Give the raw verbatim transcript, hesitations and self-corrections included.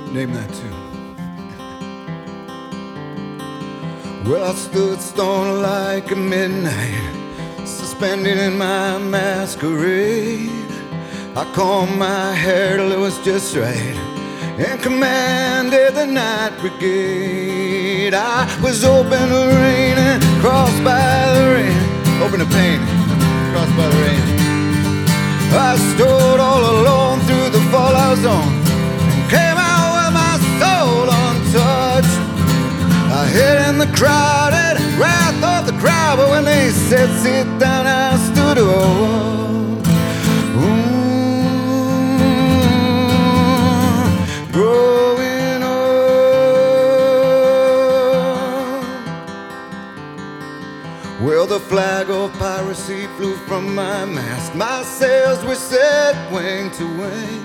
Name that too. Well, I stood stone like a midnight, suspended in my masquerade. I combed my hair till it was just right and commanded the night brigade. I was open to rain and crossed by the rain. Open to pain, crossed by the rain. I strode all alone through the fallout zone and came out with my soul untouched. I hid in the crowded wrath of the crowd, but when they said sit down, I stood up. Growing up. Well, the flag of piracy flew from my mast. My sails were set wing to wing.